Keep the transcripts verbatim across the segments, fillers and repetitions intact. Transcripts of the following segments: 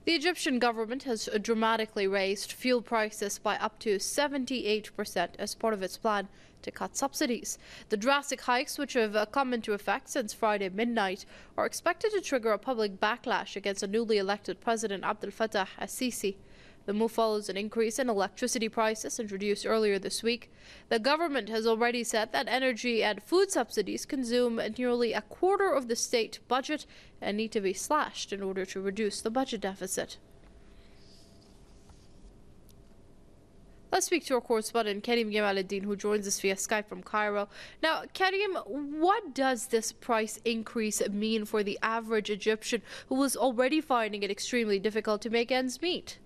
The Egyptian government has dramatically raised fuel prices by up to seventy-eight percent as part of its plan to cut subsidies. The drastic hikes, which have come into effect since Friday midnight, are expected to trigger a public backlash against the newly elected President Abdel Fattah al-Sisi. The move follows an increase in electricity prices introduced earlier this week. The government has already said that energy and food subsidies consume nearly a quarter of the state budget and need to be slashed in order to reduce the budget deficit. Let's speak to our correspondent Karim Jamaluddin, who joins us via Skype from Cairo. Now, Karim, what does this price increase mean for the average Egyptian who was already finding it extremely difficult to make ends meet?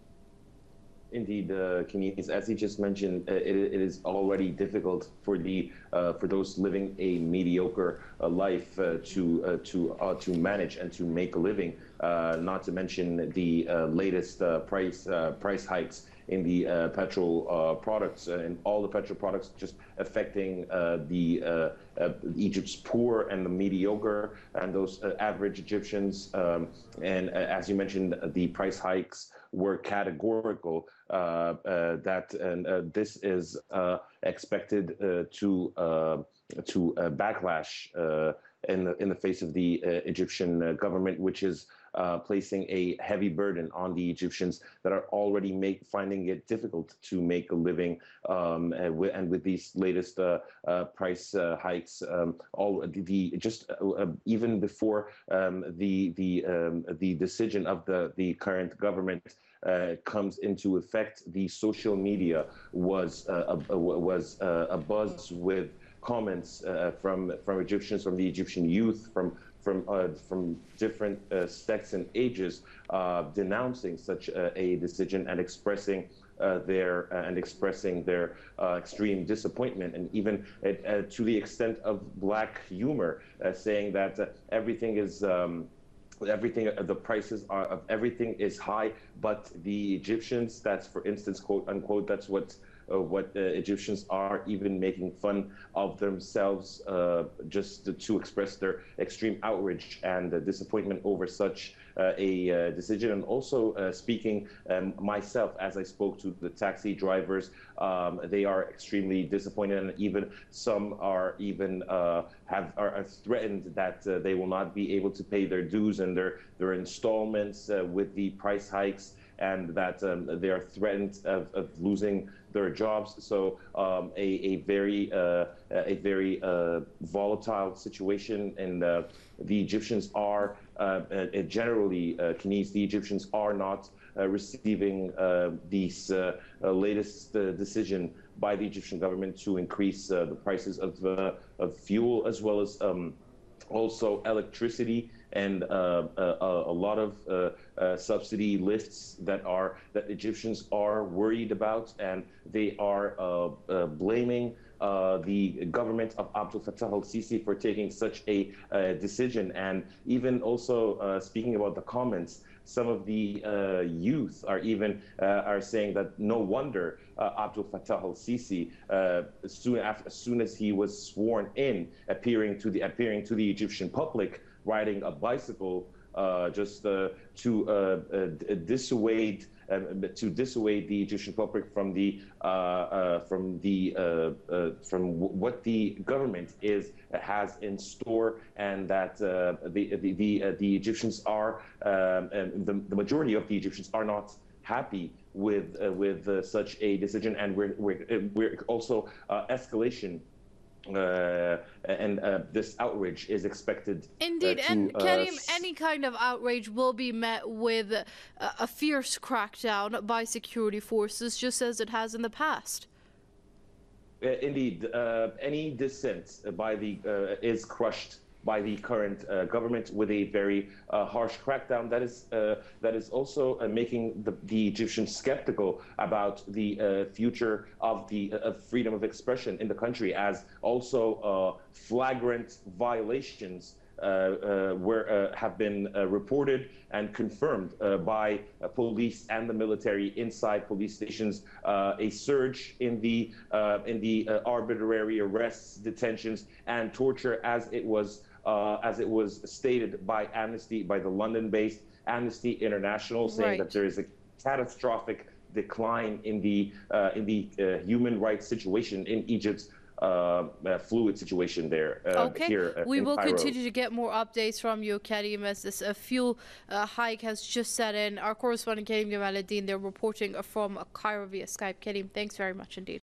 Indeed, uh, Kenise, as he just mentioned, uh, it, it is already difficult for the uh, for those living a mediocre uh, life uh, to uh, to uh, to manage and to make a living. Uh, not to mention the uh, latest uh, price uh, price hikes in the uh, petrol uh, products uh, and all the petrol products, just affecting uh, the uh, uh, Egypt's poor and the mediocre and those uh, average Egyptians. Um, and uh, as you mentioned, the price hikes were categorical. Uh, uh, that and uh, this is uh, expected uh, to uh, to uh, backlash uh, in the in the face of the uh, Egyptian uh, government, which is uh, placing a heavy burden on the Egyptians that are already make, finding it difficult to make a living, um, and, with, and with these latest uh, uh, price uh, hikes, um, all the, the just uh, even before um, the the um, the decision of the the current government Uh, comes into effect, the social media was uh, a, was uh, a buzz with comments uh, from from Egyptians, from the Egyptian youth, from from uh, from different uh, sects and ages, uh, denouncing such uh, a decision and expressing uh, their uh, and expressing their uh, extreme disappointment, and even uh, uh, to the extent of black humor, uh, saying that uh, everything is. Um, Everything, the prices are of everything is high, but the Egyptians, that's for instance, quote unquote, that's what uh, what uh, Egyptians are even making fun of themselves, uh, just to, to express their extreme outrage and uh, disappointment over such uh, a uh, decision. And also uh, speaking um, myself, as I spoke to the taxi drivers, um, they are extremely disappointed, and even some are even uh, have are, are threatened that uh, they will not be able to pay their dues and their their installments uh, with the price hikes, and that um, they are threatened of, of losing their jobs. So um, a, a very uh, a very uh, volatile situation, and uh, the Egyptians are uh, uh, generally, uh, Kenise, the Egyptians are not uh, receiving uh, these uh, uh, latest uh, decision by the Egyptian government to increase uh, the prices of uh, of fuel, as well as um, also electricity, and uh, a, a lot of uh, uh, subsidy lists that are that Egyptians are worried about, and they are uh, uh, blaming uh, the government of Abdel Fattah al-Sisi for taking such a uh, decision. And even also uh, speaking about the comments, some of the uh, youth are even uh, are saying that no wonder uh, Abdel Fattah al-Sisi, uh, soon after, as soon as he was sworn in, appearing to the appearing to the Egyptian public, riding a bicycle, uh, just uh, to uh, uh, dissuade uh, to dissuade the Egyptian public from the uh, uh, from the uh, uh, from w what the government is has in store, and that uh, the the the, uh, the Egyptians are um, and the, the majority of the Egyptians are not happy with uh, with uh, such a decision, and we're we're, we're also uh, escalation. Uh, and uh, this outrage is expected. Indeed, uh, to, and uh, Karim, any kind of outrage will be met with a, a fierce crackdown by security forces, just as it has in the past. Uh, indeed, uh, any dissent by the uh, is crushed by the current uh, government with a very uh, harsh crackdown that is uh, that is also uh, making the, the Egyptians skeptical about the uh, future of the uh, of freedom of expression in the country, as also uh, flagrant violations uh, uh, were uh, have been uh, reported and confirmed uh, by uh, police and the military inside police stations. Uh, a surge in the uh, in the uh, arbitrary arrests, detentions, and torture, as it was. Uh, as it was stated by Amnesty, by the London-based Amnesty International, saying Right. that there is a catastrophic decline in the uh, in the uh, human rights situation in Egypt's uh, uh, fluid situation there. Uh, Okay, here uh, we in will Cairo. continue to get more updates from you, Karim, as this uh, fuel uh, hike has just set in. Our correspondent Karim Jamaluddin, they're reporting from Cairo via Skype. Karim, thanks very much indeed.